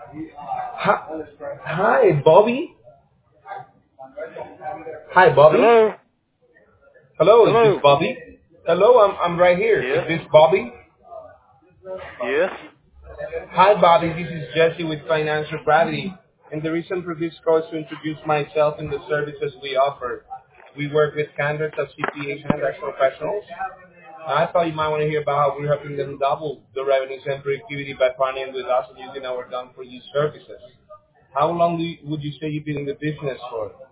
Hi, hi, Bobby. Hi, Bobby. Hello? Hello, is this Hello? Bobby? Hello, I'm right here. Is Yes? this Bobby? Yes? Hi, Bobby. This is Jesse with Financial Gravity. And the reason for this call is to introduce myself and the services we offer. We work with candidates of CPAs and tax professionals. And I thought you might want to hear about how we're helping them double the revenues and productivity by partnering with us and using our done-for-you services. How long would you say you've been in the business for?